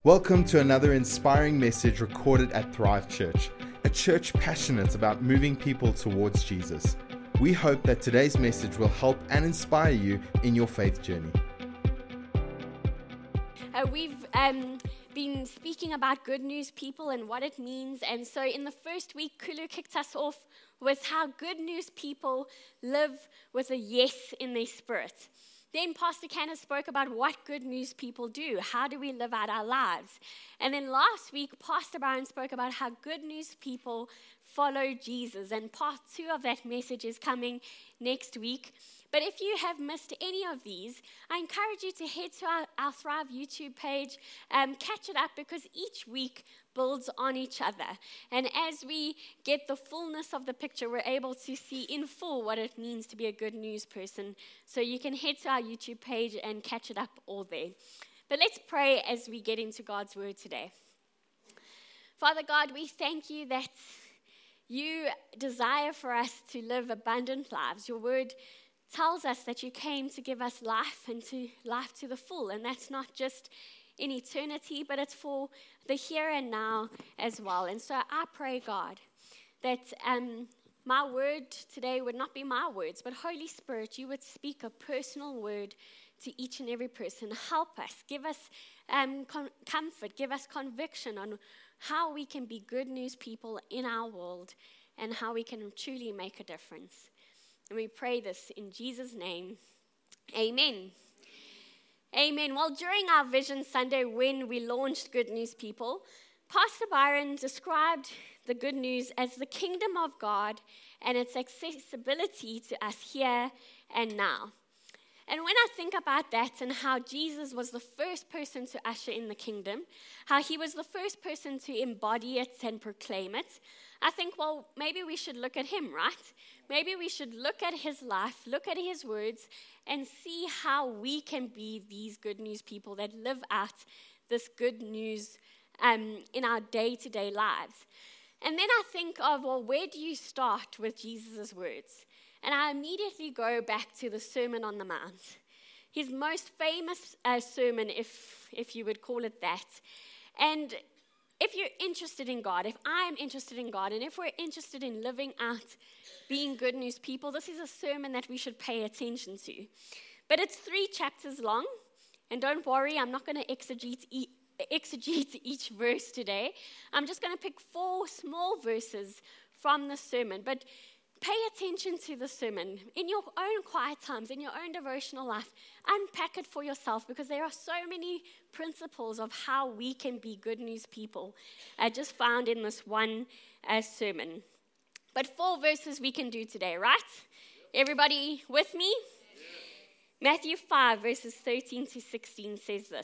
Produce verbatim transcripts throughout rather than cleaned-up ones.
Welcome to another inspiring message recorded at Thrive Church, a church passionate about moving people towards Jesus. We hope that today's message will help and inspire you in your faith journey. Uh, we've um, been speaking about good news people and what it means. And so in the first week, Kulu kicked us off with how good news people live with a yes in their spirit. Then Pastor Canna spoke about what good news people do. How do we live out our lives? And then last week, Pastor Byron spoke about how good news people follow Jesus. And part two of that message is coming next week. But if you have missed any of these, I encourage you to head to our, our Thrive YouTube page, um, catch it up, because each week builds on each other. And as we get the fullness of the picture, we're able to see in full what it means to be a good news person. So you can head to our YouTube page and catch it up all there. But let's pray as we get into God's word today. Father God, we thank you that you desire for us to live abundant lives. Your word tells us that you came to give us life and to life to the full. And that's not just in eternity, but it's for the here and now as well. And so I pray, God, that um, my word today would not be my words, but Holy Spirit, you would speak a personal word to each and every person. Help us, give us um, com- comfort, give us conviction on how we can be good news people in our world and how we can truly make a difference. And we pray this in Jesus' name. Amen. Amen. Well, during our Vision Sunday, when we launched Good News People, Pastor Byron described the good news as the kingdom of God and its accessibility to us here and now. And when I think about that and how Jesus was the first person to usher in the kingdom, how he was the first person to embody it and proclaim it, I think, well, maybe we should look at him, right? Maybe we should look at his life, look at his words, and see how we can be these good news people that live out this good news um, in our day-to-day lives. And then I think of, well, where do you start with Jesus' words? And I immediately go back to the Sermon on the Mount, his most famous uh, sermon, if if you would call it that. And if you're interested in God, if I'm interested in God, and if we're interested in living out being good news people, this is a sermon that we should pay attention to. But it's three chapters long, and don't worry, I'm not going to exegete, e- exegete each verse today. I'm just going to pick four small verses from the sermon. But pay attention to the sermon in your own quiet times, in your own devotional life. Unpack it for yourself, because there are so many principles of how we can be good news people uh, just found in this one uh, sermon. But four verses we can do today, right? Everybody with me? Matthew five, verses thirteen to sixteen says this.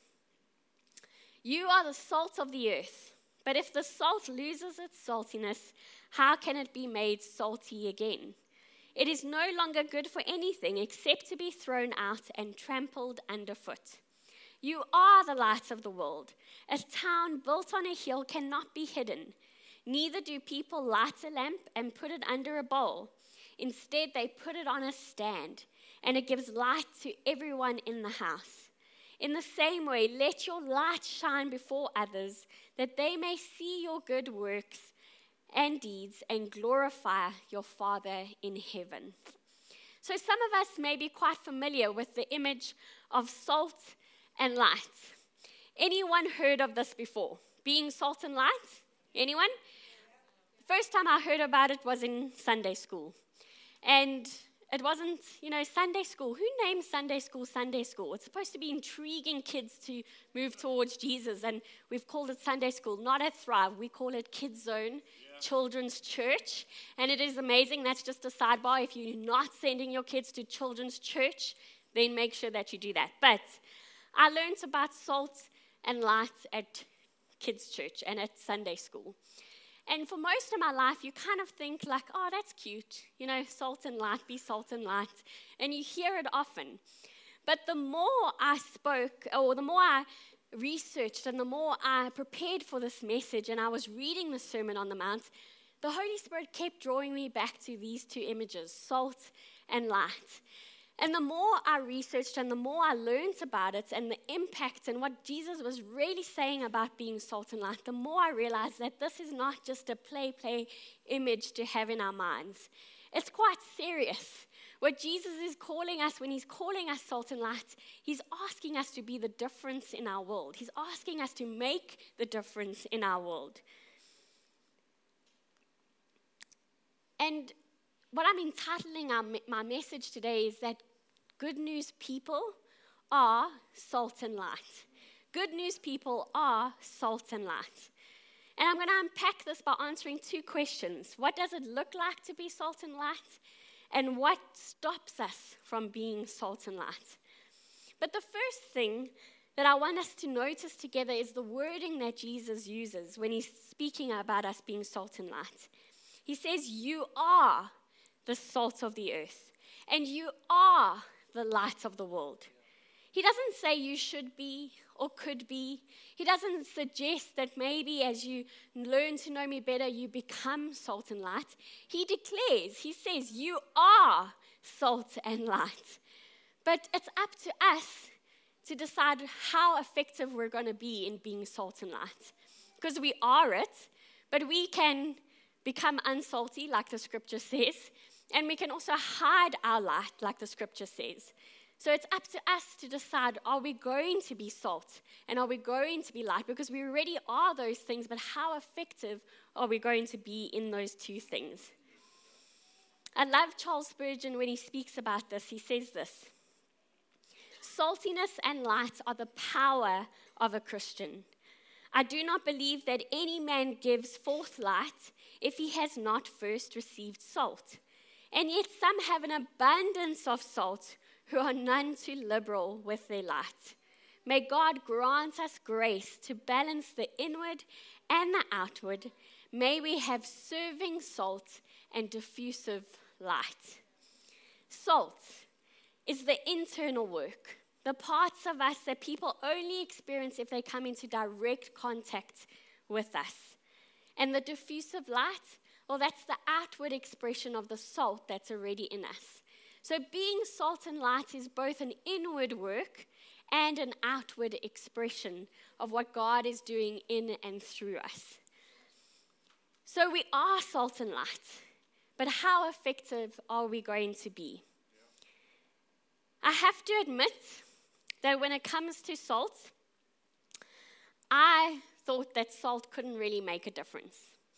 You are the salt of the earth, but if the salt loses its saltiness, how can it be made salty again? It is no longer good for anything except to be thrown out and trampled underfoot. You are the light of the world. A town built on a hill cannot be hidden. Neither do people light a lamp and put it under a bowl. Instead, they put it on a stand, and it gives light to everyone in the house. In the same way, let your light shine before others, that they may see your good works and deeds and glorify your Father in heaven. So some of us may be quite familiar with the image of salt and light. Anyone heard of this before? Being salt and light? Anyone? The first time I heard about it was in Sunday school. And it wasn't, you know, Sunday school. Who named Sunday school Sunday school? It's supposed to be intriguing kids to move towards Jesus, and we've called it Sunday school. Not at Thrive. We call it Kids Zone, yeah. Children's Church. And it is amazing. That's just a sidebar. If you're not sending your kids to children's church, then make sure that you do that. But I learned about salt and light at kids' church and at Sunday school. And for most of my life, you kind of think like, oh, that's cute. You know, salt and light, be salt and light. And you hear it often. But the more I spoke, or the more I researched, and the more I prepared for this message, and I was reading the Sermon on the Mount, the Holy Spirit kept drawing me back to these two images, salt and light. And the more I researched and the more I learned about it and the impact and what Jesus was really saying about being salt and light, the more I realized that this is not just a play, play image to have in our minds. It's quite serious. What Jesus is calling us, when he's calling us salt and light, he's asking us to be the difference in our world. He's asking us to make the difference in our world. And what I'm entitling our, my message today is that good news people are salt and light. Good news people are salt and light. And I'm going to unpack this by answering two questions. What does it look like to be salt and light? And what stops us from being salt and light? But the first thing that I want us to notice together is the wording that Jesus uses when he's speaking about us being salt and light. He says, you are the salt of the earth, and you are the light of the world. He doesn't say you should be or could be. He doesn't suggest that maybe as you learn to know me better, you become salt and light. He declares, he says, you are salt and light. But it's up to us to decide how effective we're going to be in being salt and light. Because we are it, but we can become unsalty, like the scripture says, and we can also hide our light, like the scripture says. So it's up to us to decide, are we going to be salt and are we going to be light? Because we already are those things, but how effective are we going to be in those two things? I love Charles Spurgeon when he speaks about this. He says this: saltiness and light are the power of a Christian. I do not believe that any man gives forth light if he has not first received salt. And yet some have an abundance of salt who are none too liberal with their light. May God grant us grace to balance the inward and the outward. May we have serving salt and diffusive light. Salt is the internal work, the parts of us that people only experience if they come into direct contact with us. And the diffusive light, well, that's the outward expression of the salt that's already in us. So being salt and light is both an inward work and an outward expression of what God is doing in and through us. So we are salt and light, but how effective are we going to be? I have to admit that when it comes to salt, I thought that salt couldn't really make a difference.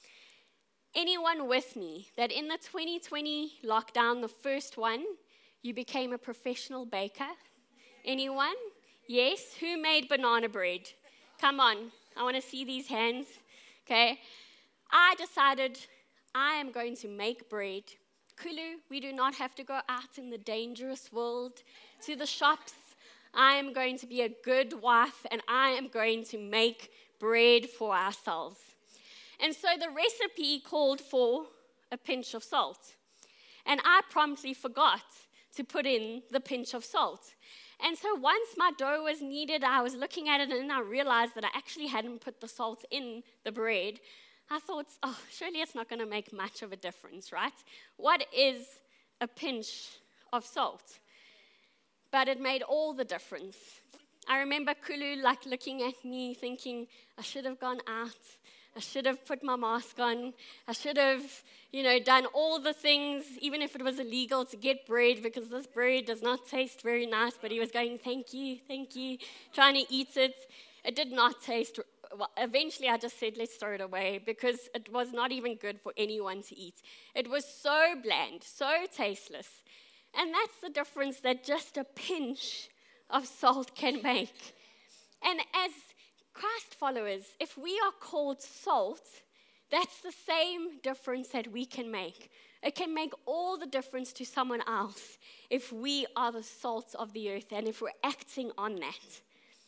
Anyone with me that in the twenty twenty lockdown, the first one, you became a professional baker? Anyone? Yes? Who made banana bread? Come on, I want to see these hands. Okay. I decided I am going to make bread. Kulu, we do not have to go out in the dangerous world to the shops. I am going to be a good wife and I am going to make bread for ourselves. And so the recipe called for a pinch of salt. And I promptly forgot to put in the pinch of salt. And so once my dough was kneaded, I was looking at it and I realized that I actually hadn't put the salt in the bread. I thought, oh, surely it's not going to make much of a difference, right? What is a pinch of salt? But it made all the difference. I remember Kulu like looking at me thinking, I should have gone out. I should have put my mask on. I should have, you know, done all the things, even if it was illegal, to get bread, because this bread does not taste very nice. But he was going, thank you, thank you, trying to eat it. It did not taste, well, eventually I just said, let's throw it away, because it was not even good for anyone to eat. It was so bland, so tasteless. And that's the difference that just a pinch of salt can make. And as Christ followers, if we are called salt, that's the same difference that we can make. It can make all the difference to someone else if we are the salt of the earth and if we're acting on that.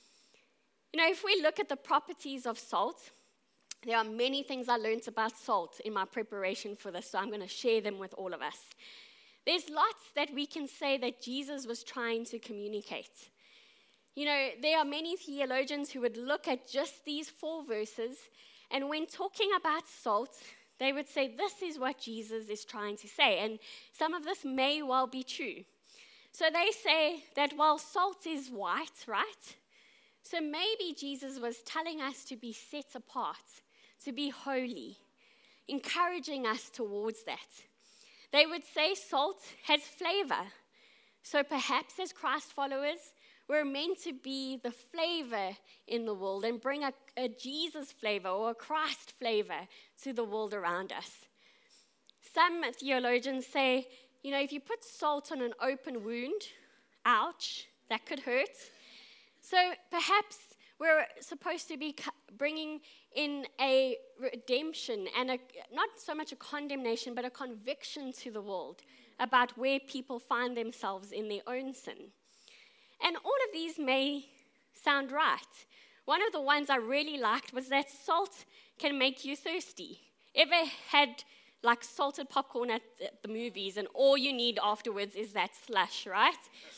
You know, if we look at the properties of salt, there are many things I learned about salt in my preparation for this, so I'm going to share them with all of us. There's lots that we can say that Jesus was trying to communicate. You know, there are many theologians who would look at just these four verses, and when talking about salt, they would say, this is what Jesus is trying to say. And some of this may well be true. So they say that, well, salt is white, right? So maybe Jesus was telling us to be set apart, to be holy, encouraging us towards that. They would say salt has flavor. So perhaps as Christ followers, we're meant to be the flavor in the world and bring a, a Jesus flavor or a Christ flavor to the world around us. Some theologians say, you know, if you put salt on an open wound, ouch, that could hurt. So perhaps we're supposed to be bringing in a redemption and a, not so much a condemnation, but a conviction to the world about where people find themselves in their own sin. And all of these may sound right. One of the ones I really liked was that salt can make you thirsty. Ever had like salted popcorn at the movies and all you need afterwards is that slush, right?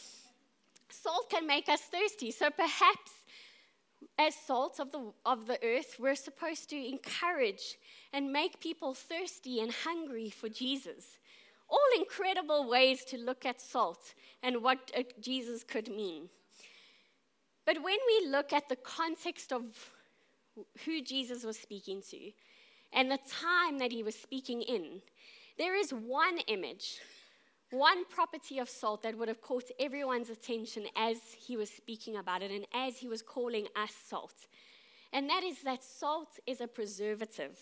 Salt can make us thirsty. So perhaps as salt of the of the earth, we're supposed to encourage and make people thirsty and hungry for Jesus. All incredible ways to look at salt and what uh, Jesus could mean. But when we look at the context of who Jesus was speaking to and the time that he was speaking in, there is one image, one property of salt that would have caught everyone's attention as he was speaking about it and as he was calling us salt. And that is that salt is a preservative.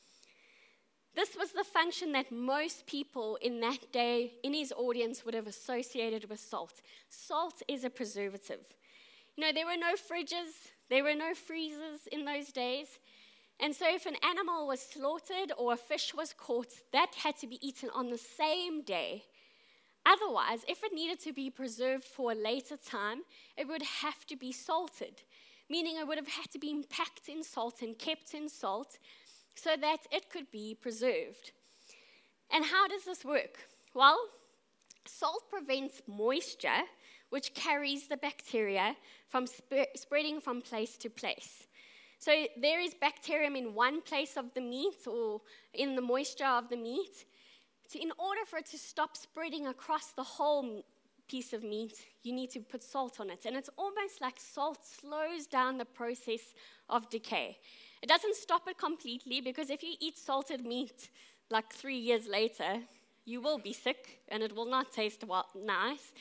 This was the function that most people in that day, in his audience, would have associated with salt. Salt is a preservative. You know, there were no fridges, there were no freezers in those days. And so if an animal was slaughtered or a fish was caught, that had to be eaten on the same day. Otherwise, if it needed to be preserved for a later time, it would have to be salted, meaning it would have had to be packed in salt and kept in salt so that it could be preserved. And how does this work? Well, salt prevents moisture, which carries the bacteria from sp- spreading from place to place. So there is bacterium in one place of the meat or in the moisture of the meat. So in order for it to stop spreading across the whole piece of meat, you need to put salt on it. And it's almost like salt slows down the process of decay. It doesn't stop it completely, because if you eat salted meat like three years later, you will be sick and it will not taste well, nice.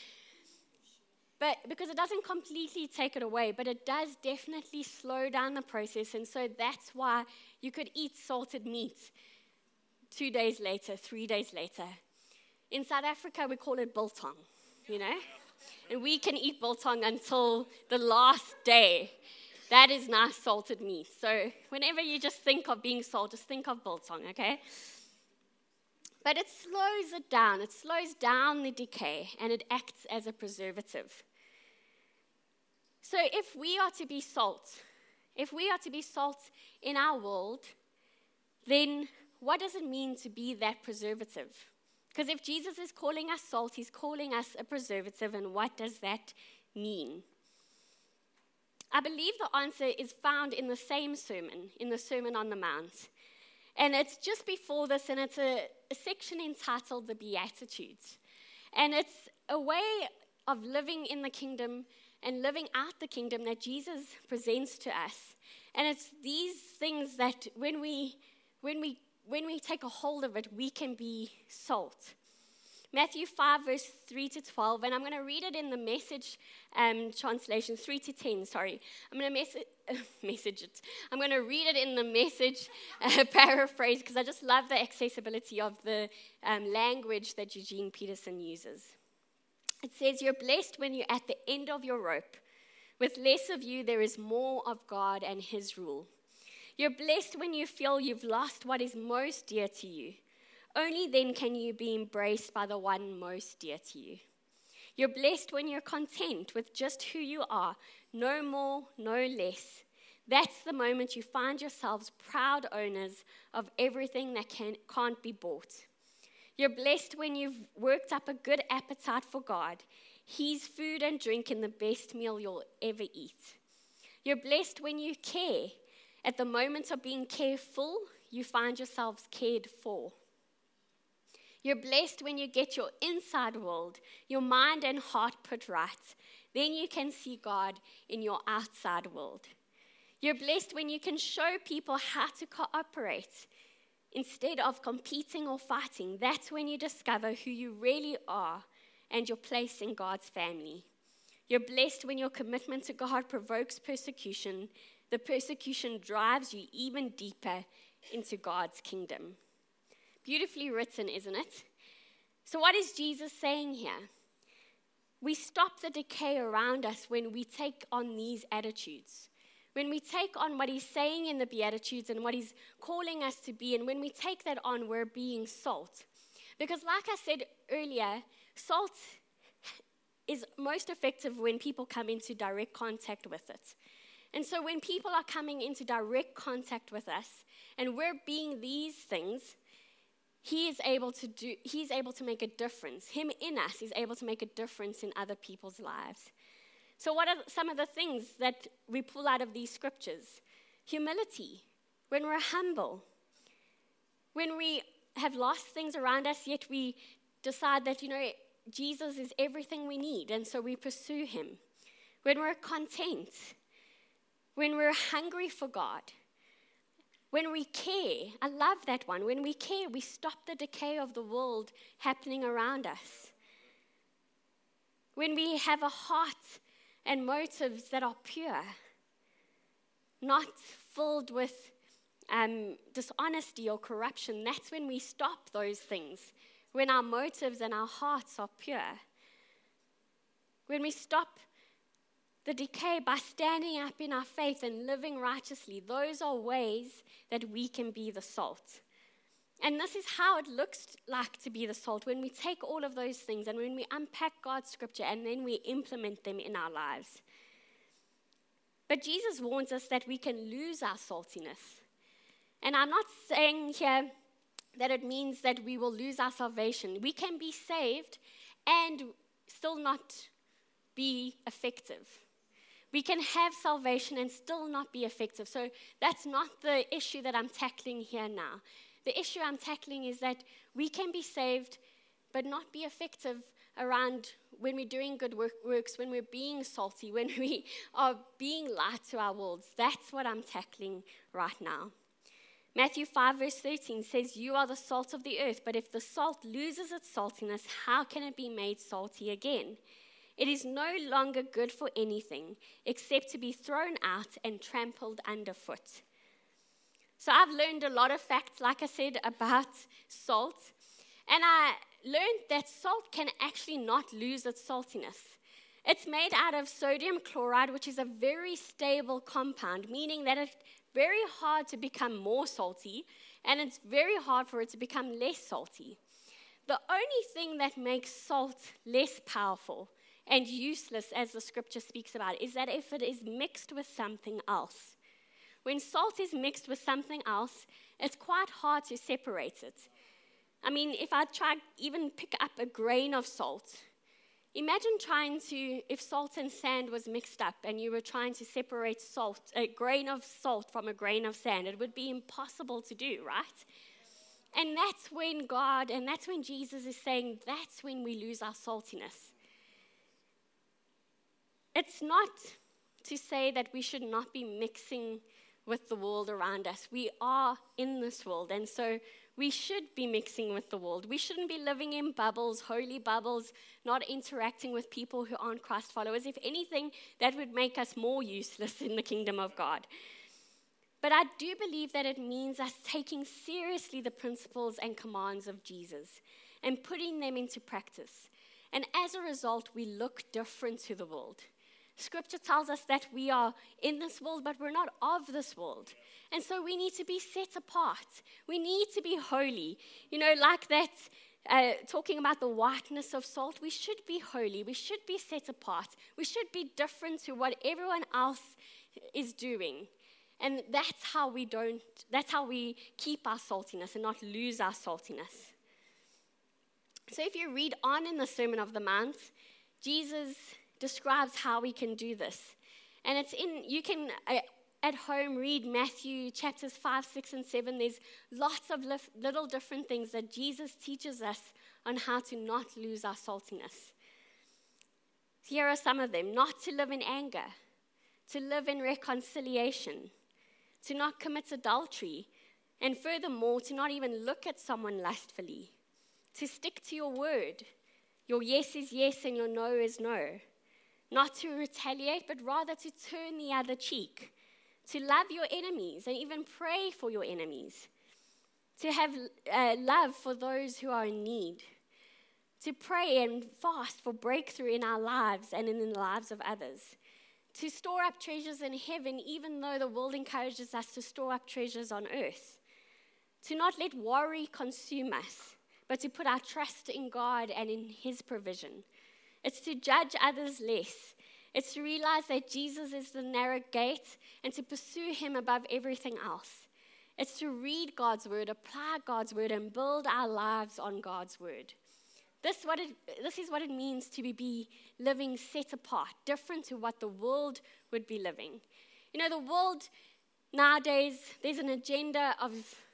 But because it doesn't completely take it away, but it does definitely slow down the process. And so that's why you could eat salted meat two days later, three days later. In South Africa, we call it biltong, you know? And we can eat biltong until the last day. That is nice salted meat. So whenever you just think of being salt, just think of biltong, okay? But it slows it down. It slows down the decay, and it acts as a preservative. So if we are to be salt, if we are to be salt in our world, then what does it mean to be that preservative? Because if Jesus is calling us salt, he's calling us a preservative, and what does that mean? I believe the answer is found in the same sermon, in the Sermon on the Mount. And it's just before this, and it's a, a section entitled The Beatitudes. And it's a way of living in the kingdom and living out the kingdom that Jesus presents to us. And it's these things that when we when we when we take a hold of it, we can be salt. Matthew five, verse three to twelve, and I'm going to read it in the Message um, translation, three to ten, sorry. I'm going to mess- uh, message it. I'm going to read it in the Message uh, paraphrase, because I just love the accessibility of the um, language that Eugene Peterson uses. It says, "You're blessed when you're at the end of your rope. With less of you, there is more of God and his rule. You're blessed when you feel you've lost what is most dear to you. Only then can you be embraced by the one most dear to you. You're blessed when you're content with just who you are, no more, no less. That's the moment you find yourselves proud owners of everything that can, can't be bought. You're blessed when you've worked up a good appetite for God, his food and drink in the best meal you'll ever eat. You're blessed when you care. At the moment of being careful, you find yourselves cared for. You're blessed when you get your inside world, your mind and heart put right. Then you can see God in your outside world. You're blessed when you can show people how to cooperate instead of competing or fighting. That's when you discover who you really are and your place in God's family. You're blessed when your commitment to God provokes persecution. The persecution drives you even deeper into God's kingdom. Beautifully written, isn't it? So what is Jesus saying here? We stop the decay around us when we take on these attitudes. When we take on what he's saying in the Beatitudes and what he's calling us to be, and when we take that on, we're being salt. Because like I said earlier, salt is most effective when people come into direct contact with it. And so when people are coming into direct contact with us, and we're being these things, he is able to do, he's able to make a difference. Him in us is able to make a difference in other people's lives. So what are some of the things that we pull out of these scriptures? Humility, when we're humble. When we have lost things around us, yet we decide that, you know, Jesus is everything we need, and so we pursue him. When we're content. When we're hungry for God. When we care, I love that one. When we care, we stop the decay of the world happening around us. When we have a heart and motives that are pure, not filled with um, dishonesty or corruption, that's when we stop those things. When our motives and our hearts are pure. When we stop the decay by standing up in our faith and living righteously, those are ways that we can be the salt. And this is how it looks like to be the salt, when we take all of those things and when we unpack God's scripture and then we implement them in our lives. But Jesus warns us that we can lose our saltiness. And I'm not saying here that it means that we will lose our salvation. We can be saved and still not be effective. We can have salvation and still not be effective. So that's not the issue that I'm tackling here now. The issue I'm tackling is that we can be saved but not be effective around when we're doing good work, works, when we're being salty, when we are being light to our worlds. That's what I'm tackling right now. Matthew five verse thirteen says, "You are the salt of the earth, but if the salt loses its saltiness, how can it be made salty again? It is no longer good for anything except to be thrown out and trampled underfoot." So I've learned a lot of facts, like I said, about salt. And I learned that salt can actually not lose its saltiness. It's made out of sodium chloride, which is a very stable compound, meaning that it's very hard to become more salty, and it's very hard for it to become less salty. The only thing that makes salt less powerful and useless, as the scripture speaks about, is that if it is mixed with something else. When salt is mixed with something else, it's quite hard to separate it. I mean, if I try even pick up a grain of salt, imagine trying to, if salt and sand was mixed up and you were trying to separate salt, a grain of salt from a grain of sand, it would be impossible to do, right? And that's when God, and that's when Jesus is saying, that's when we lose our saltiness. It's not to say that we should not be mixing with the world around us. We are in this world, and so we should be mixing with the world. We shouldn't be living in bubbles, holy bubbles, not interacting with people who aren't Christ followers. If anything, that would make us more useless in the kingdom of God. But I do believe that it means us taking seriously the principles and commands of Jesus and putting them into practice. And as a result, we look different to the world. Scripture tells us that we are in this world, but we're not of this world. And so we need to be set apart. We need to be holy. You know, like that, uh, talking about the whiteness of salt, we should be holy. We should be set apart. We should be different to what everyone else is doing. And that's how we don't, that's how we keep our saltiness and not lose our saltiness. So if you read on in the Sermon of the Mount, Jesus describes how we can do this. And it's in, you can, uh, at home read Matthew chapters five, six, and seven, there's lots of lif- little different things that Jesus teaches us on how to not lose our saltiness. Here are some of them. Not to live in anger, to live in reconciliation, to not commit adultery, and furthermore, to not even look at someone lustfully, to stick to your word. Your yes is yes and your no is no. Not to retaliate, but rather to turn the other cheek, to love your enemies and even pray for your enemies, to have uh, love for those who are in need, to pray and fast for breakthrough in our lives and in the lives of others, to store up treasures in heaven even though the world encourages us to store up treasures on earth, to not let worry consume us, but to put our trust in God and in His provision. It's to judge others less. It's to realize that Jesus is the narrow gate and to pursue Him above everything else. It's to read God's word, apply God's word, and build our lives on God's word. This, what it, this is what it means to be, be living set apart, different to what the world would be living. You know, the world nowadays, there's an agenda of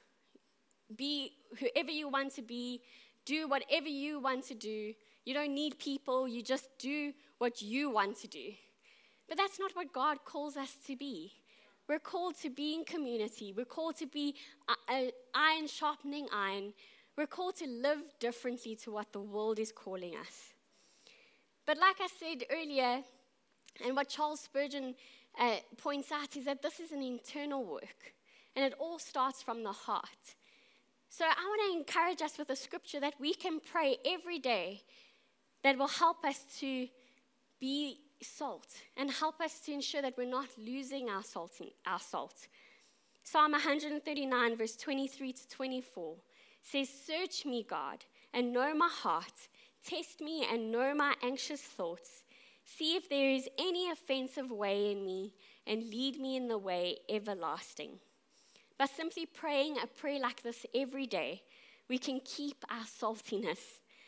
be whoever you want to be, do whatever you want to do. You don't need people, you just do what you want to do. But that's not what God calls us to be. We're called to be in community. We're called to be iron sharpening iron. We're called to live differently to what the world is calling us. But like I said earlier, and what Charles Spurgeon uh, points out, is that this is an internal work, and it all starts from the heart. So I want to encourage us with a scripture that we can pray every day that will help us to be salt and help us to ensure that we're not losing our salt. In, our salt. Psalm one thirty-nine, verse twenty-three to twenty-four says, "Search me, God, and know my heart. Test me and know my anxious thoughts. See if there is any offensive way in me, and lead me in the way everlasting." By simply praying a prayer like this every day, we can keep our saltiness.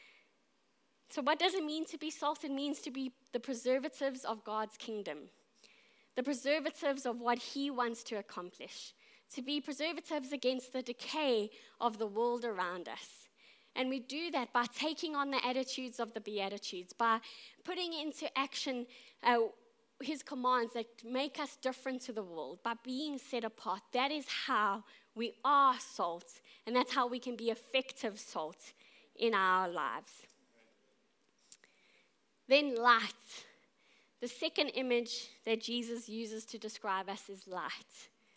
So what does it mean to be salt? It means to be the preservatives of God's kingdom, the preservatives of what He wants to accomplish, to be preservatives against the decay of the world around us. And we do that by taking on the attitudes of the Beatitudes, by putting into action uh, His commands that make us different to the world, by being set apart. That is how we are salt, and that's how we can be effective salt in our lives. Then light. The second image that Jesus uses to describe us is light.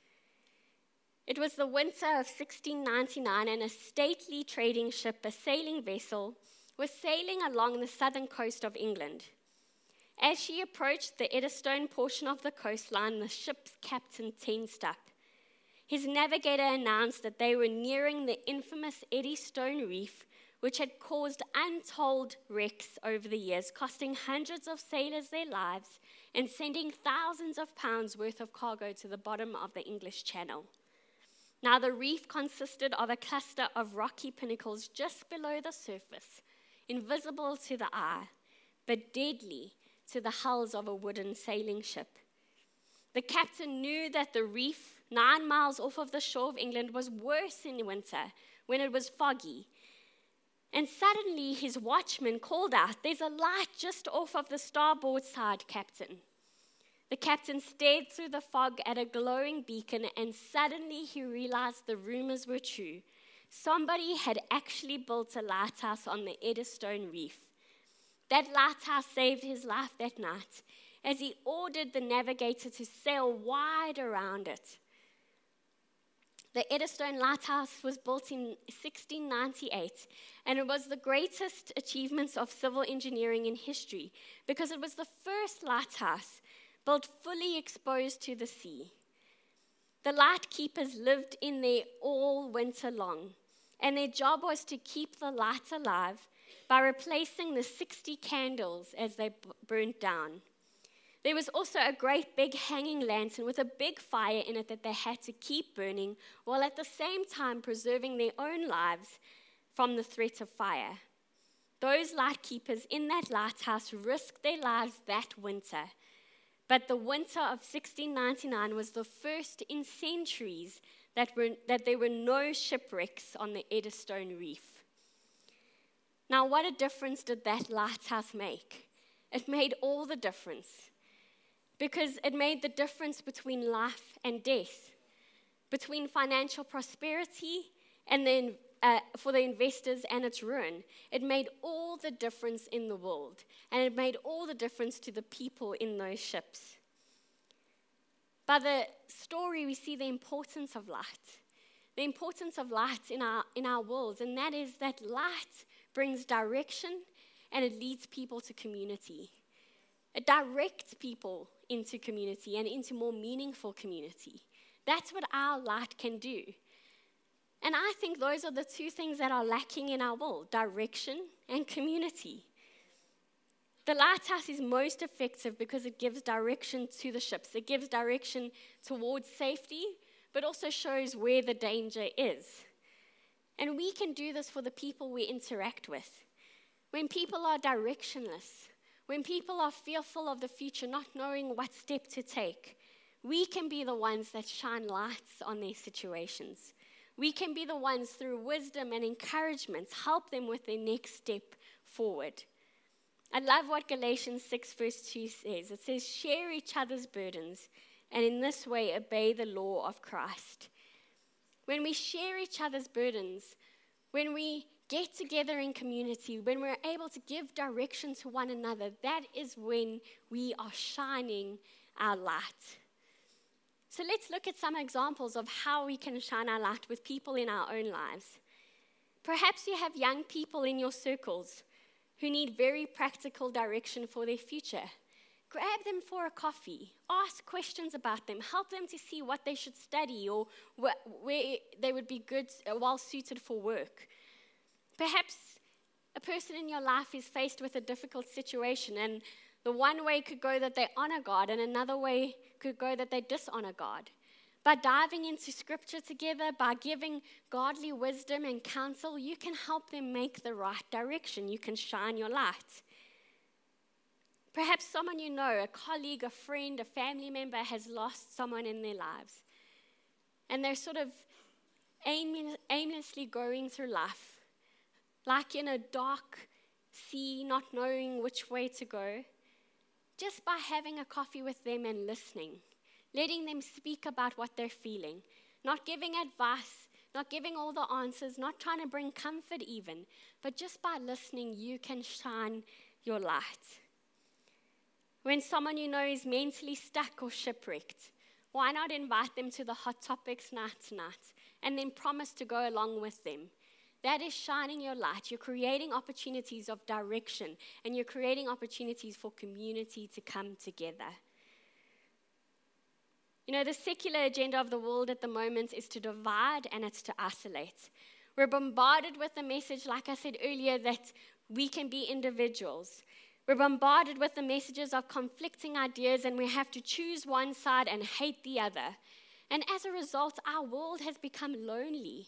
It was the winter of sixteen ninety-nine, and a stately trading ship, a sailing vessel, was sailing along the southern coast of England. As she approached the Eddystone portion of the coastline, the ship's captain tensed up. His navigator announced that they were nearing the infamous Eddystone Reef, which had caused untold wrecks over the years, costing hundreds of sailors their lives and sending thousands of pounds worth of cargo to the bottom of the English Channel. Now, the reef consisted of a cluster of rocky pinnacles just below the surface, invisible to the eye, but deadly to the hulls of a wooden sailing ship. The captain knew that the reef, nine miles off of the shore of England, was worse in winter when it was foggy. And suddenly his watchman called out, "There's a light just off of the starboard side, Captain." The captain stared through the fog at a glowing beacon, and suddenly he realized the rumors were true. Somebody had actually built a lighthouse on the Eddystone Reef. That lighthouse saved his life that night, as he ordered the navigator to sail wide around it. The Eddystone Lighthouse was built in sixteen ninety-eight, and it was the greatest achievements of civil engineering in history because it was the first lighthouse built fully exposed to the sea. The lightkeepers lived in there all winter long, and their job was to keep the light alive by replacing the sixty candles as they b- burnt down. There was also a great big hanging lantern with a big fire in it that they had to keep burning, while at the same time preserving their own lives from the threat of fire. Those lightkeepers in that lighthouse risked their lives that winter, But the winter of sixteen ninety-nine was the first in centuries that, were, that there were no shipwrecks on the Eddystone Reef. Now, what a difference did that lighthouse make? It made all the difference, because it made the difference between life and death, between financial prosperity and then uh, for the investors and its ruin. It made all the difference in the world, and it made all the difference to the people in those ships. By the story, we see the importance of light, the importance of light in our in our worlds, and that is that light brings direction and it leads people to community. It directs people into community and into more meaningful community. That's what our light can do. And I think those are the two things that are lacking in our world, direction and community. The lighthouse is most effective because it gives direction to the ships. It gives direction towards safety, but also shows where the danger is. And we can do this for the people we interact with. When people are directionless, when people are fearful of the future, not knowing what step to take, we can be the ones that shine lights on their situations. We can be the ones, through wisdom and encouragement, help them with their next step forward. I love what Galatians six verse two says. It says, share each other's burdens, and in this way obey the law of Christ. When we share each other's burdens, when we get together in community, when we're able to give direction to one another, that is when we are shining our light. So let's look at some examples of how we can shine our light with people in our own lives. Perhaps you have young people in your circles who need very practical direction for their future. Grab them for a coffee. Ask questions about them. Help them to see what they should study or wh- where they would be good, uh, well suited for work. Perhaps a person in your life is faced with a difficult situation, and the one way could go that they honor God, and another way could go that they dishonor God. By diving into scripture together, by giving godly wisdom and counsel, you can help them make the right direction. You can shine your light. Perhaps someone you know, a colleague, a friend, a family member has lost someone in their lives. And they're sort of aim- aimlessly going through life, like in a dark sea, not knowing which way to go. Just by having a coffee with them and listening, letting them speak about what they're feeling, not giving advice, not giving all the answers, not trying to bring comfort even, but just by listening, you can shine your light. When someone you know is mentally stuck or shipwrecked, why not invite them to the Hot Topics night tonight and then promise to go along with them? That is shining your light. You're creating opportunities of direction, and you're creating opportunities for community to come together. You know, the secular agenda of the world at the moment is to divide and it's to isolate. We're bombarded with the message, like I said earlier, that we can be individuals. We're bombarded with the messages of conflicting ideas, and we have to choose one side and hate the other. And as a result, our world has become lonely.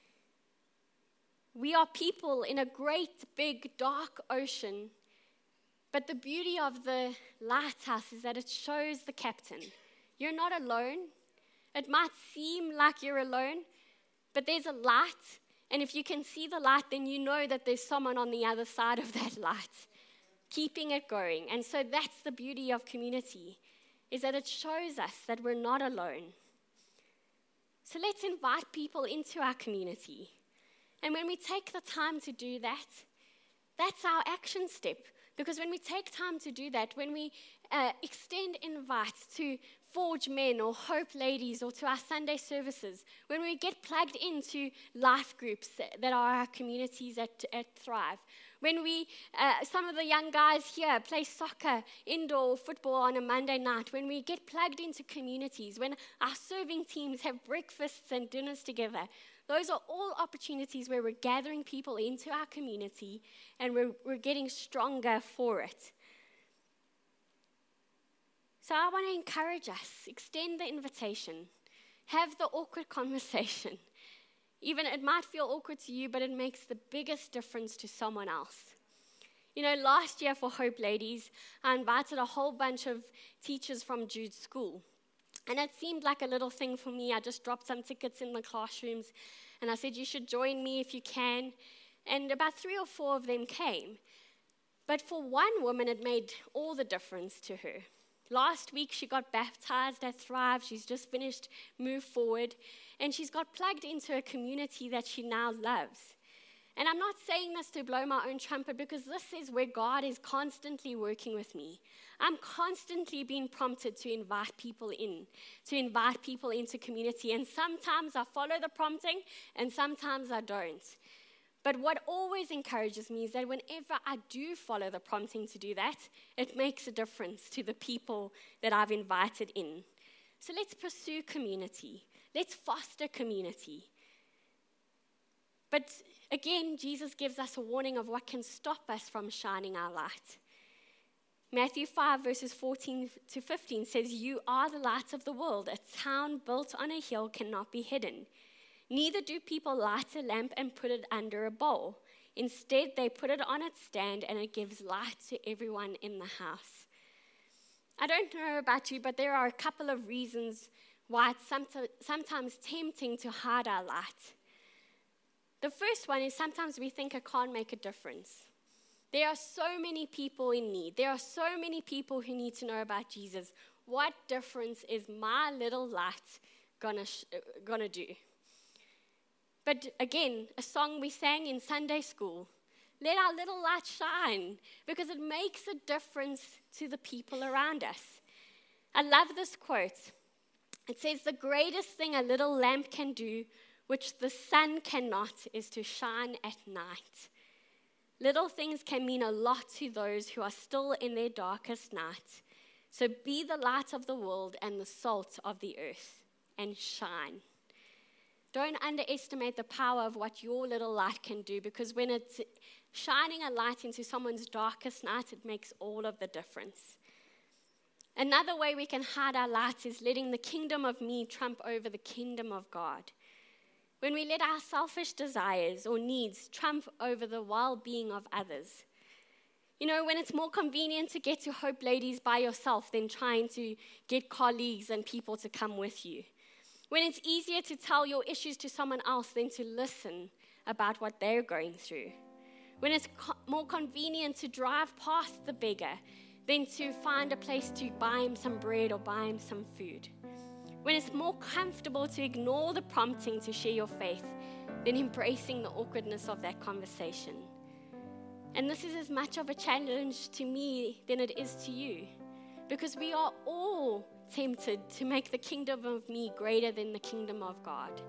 We are people in a great, big, dark ocean, but the beauty of the lighthouse is that it shows the captain. You're not alone. It might seem like you're alone, but there's a light, and if you can see the light, then you know that there's someone on the other side of that light, keeping it going. And so that's the beauty of community, is that it shows us that we're not alone. So let's invite people into our community. And when we take the time to do that, that's our action step. Because when we take time to do that, when we uh, extend invites to Forge Men or Hope Ladies or to our Sunday services, when we get plugged into life groups that are our communities at, at Thrive, when we, uh, some of the young guys here play soccer, indoor football on a Monday night, when we get plugged into communities, when our serving teams have breakfasts and dinners together, those are all opportunities where we're gathering people into our community and we're, we're getting stronger for it. So I want to encourage us, extend the invitation, have the awkward conversation. Even it might feel awkward to you, but it makes the biggest difference to someone else. You know, last year for Hope Ladies, I invited a whole bunch of teachers from Jude's school. And it seemed like a little thing for me. I just dropped some tickets in the classrooms, and I said, you should join me if you can. And about three or four of them came. But for one woman, it made all the difference to her. Last week, she got baptized at Thrive. She's just finished Move Forward. And she's got plugged into a community that she now loves. And I'm not saying this to blow my own trumpet, because this is where God is constantly working with me. I'm constantly being prompted to invite people in, to invite people into community. And sometimes I follow the prompting, and sometimes I don't. But what always encourages me is that whenever I do follow the prompting to do that, it makes a difference to the people that I've invited in. So let's pursue community. Let's foster community. But again, Jesus gives us a warning of what can stop us from shining our light. Matthew five, verses fourteen to fifteen says, "You are the light of the world. A town built on a hill cannot be hidden. Neither do people light a lamp and put it under a bowl. Instead, they put it on its stand, and it gives light to everyone in the house." I don't know about you, but there are a couple of reasons why it's sometimes tempting to hide our light. The first one is sometimes we think it can't make a difference. There are so many people in need. There are so many people who need to know about Jesus. What difference is my little light gonna, sh- gonna do? But again, a song we sang in Sunday school, let our little light shine, because it makes a difference to the people around us. I love this quote. It says, "The greatest thing a little lamp can do, which the sun cannot, is to shine at night." Little things can mean a lot to those who are still in their darkest night. So be the light of the world and the salt of the earth, and shine. Don't underestimate the power of what your little light can do, because when it's shining a light into someone's darkest night, it makes all of the difference. Another way we can hide our light is letting the kingdom of me trump over the kingdom of God. When we let our selfish desires or needs trump over the well-being of others. You know, when it's more convenient to get to Hope Ladies by yourself than trying to get colleagues and people to come with you. When it's easier to tell your issues to someone else than to listen about what they're going through. When it's co- more convenient to drive past the beggar than to find a place to buy him some bread or buy him some food. When it's more comfortable to ignore the prompting to share your faith than embracing the awkwardness of that conversation. And this is as much of a challenge to me than it is to you, because we are all tempted to make the kingdom of me greater than the kingdom of God.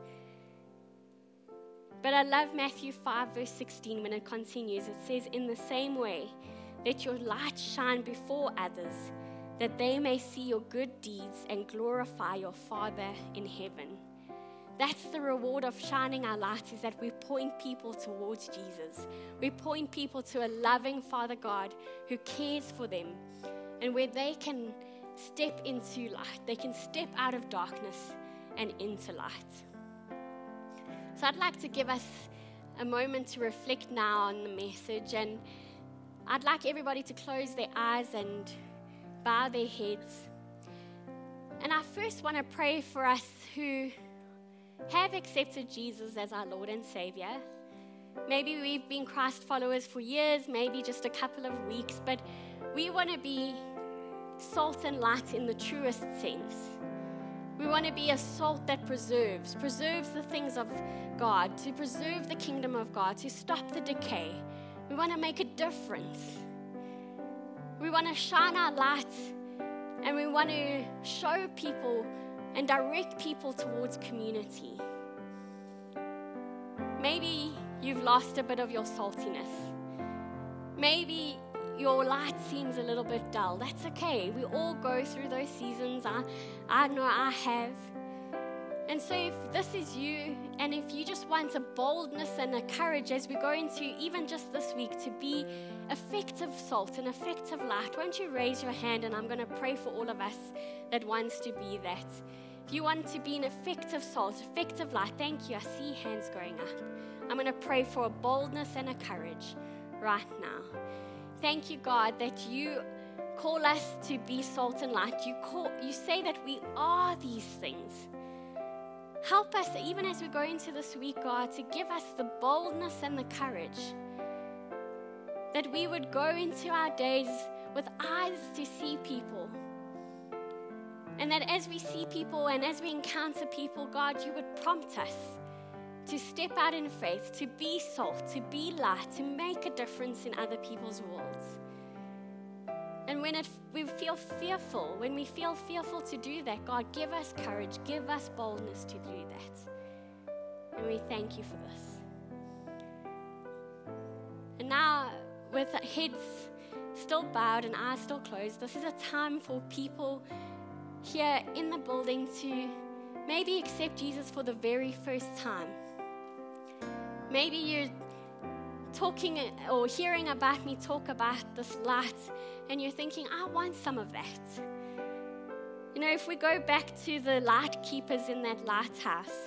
But I love Matthew five, verse sixteen, when it continues. It says, "In the same way, let your light shine before others, that they may see your good deeds and glorify your Father in heaven." That's the reward of shining our light, is that we point people towards Jesus. We point people to a loving Father God who cares for them, and where they can step into light. They can step out of darkness and into light. So I'd like to give us a moment to reflect now on the message, and I'd like everybody to close their eyes and bow their heads. And I first want to pray for us who have accepted Jesus as our Lord and Savior. Maybe we've been Christ followers for years, maybe just a couple of weeks, but we want to be salt and light in the truest sense. We want to be a salt that preserves, preserves the things of God, to preserve the kingdom of God, to stop the decay. We want to make a difference. We want to shine our light, and we want to show people and direct people towards community. Maybe you've lost a bit of your saltiness. Maybe your light seems a little bit dull. That's okay. We all go through those seasons. I, I know I have. And so if this is you, and if you just want a boldness and a courage as we go into even just this week to be effective salt and effective light, won't you raise your hand, and I'm going to pray for all of us that wants to be that. If you want to be an effective salt, effective light, thank you. I see hands going up. I'm going to pray for a boldness and a courage right now. Thank you, God, that you call us to be salt and light. You call, you say that we are these things. Help us, even as we go into this week, God, to give us the boldness and the courage that we would go into our days with eyes to see people. And that as we see people and as we encounter people, God, you would prompt us to step out in faith, to be salt, to be light, to make a difference in other people's worlds. And when it, we feel fearful, when we feel fearful to do that, God, give us courage, give us boldness to do that. And we thank you for this. And now, with heads still bowed and eyes still closed, this is a time for people here in the building to maybe accept Jesus for the very first time. Maybe you're talking or hearing about me talk about this light, and you're thinking, I want some of that. You know, if we go back to the light keepers in that lighthouse,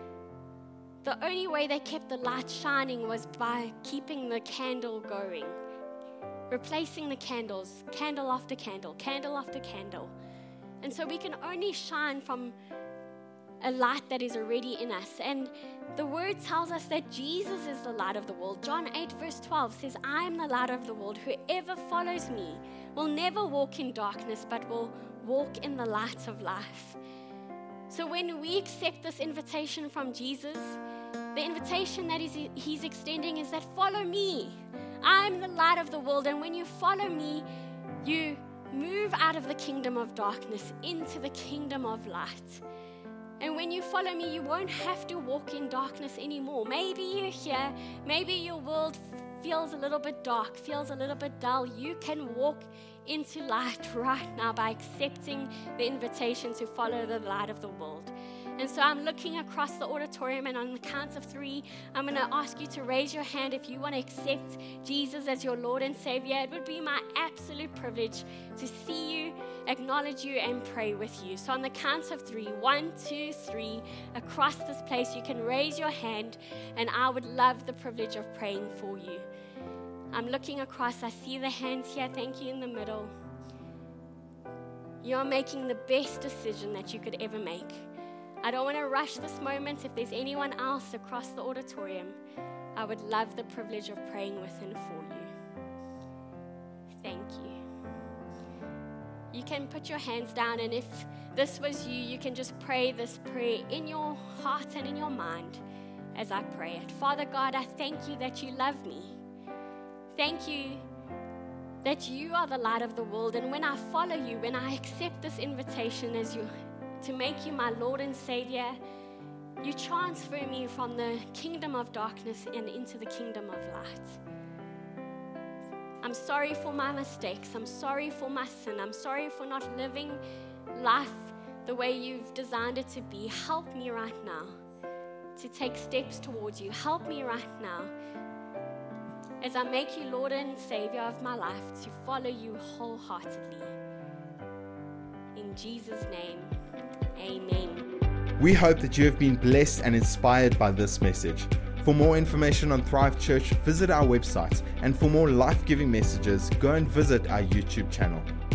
the only way they kept the light shining was by keeping the candle going, replacing the candles, candle after candle, candle after candle. And so we can only shine from a light that is already in us. And the word tells us that Jesus is the light of the world. John eight verse twelve says, I am the light of the world. Whoever follows me will never walk in darkness, but will walk in the light of life. So when we accept this invitation from Jesus, the invitation that he's extending is that follow me. I'm the light of the world. And when you follow me, you move out of the kingdom of darkness into the kingdom of light. And when you follow me, you won't have to walk in darkness anymore. Maybe you're here, maybe your world feels a little bit dark, feels a little bit dull. You can walk into light right now by accepting the invitation to follow the light of the world. And so I'm looking across the auditorium, and on the count of three, I'm going to ask you to raise your hand if you want to accept Jesus as your Lord and Savior. It would be my absolute privilege to see you, acknowledge you, and pray with you. So on the count of three, one, two, three, across this place, you can raise your hand, and I would love the privilege of praying for you. I'm looking across. I see the hands here. Thank you in the middle. You're making the best decision that you could ever make. I don't want to rush this moment. If there's anyone else across the auditorium, I would love the privilege of praying with and for you. Thank you. You can put your hands down, and if this was you, you can just pray this prayer in your heart and in your mind as I pray it. Father God, I thank you that you love me. Thank you that you are the light of the world, and when I follow you, when I accept this invitation as you to make you my Lord and Savior, you transfer me from the kingdom of darkness and into the kingdom of light. I'm sorry for my mistakes. I'm sorry for my sin. I'm sorry for not living life the way you've designed it to be. Help me right now to take steps towards you. Help me right now as I make you Lord and Savior of my life, to follow you wholeheartedly. In Jesus' name, amen. We hope that you have been blessed and inspired by this message. For more information on Thrive Church, visit our website. And for more life-giving messages, go and visit our YouTube channel.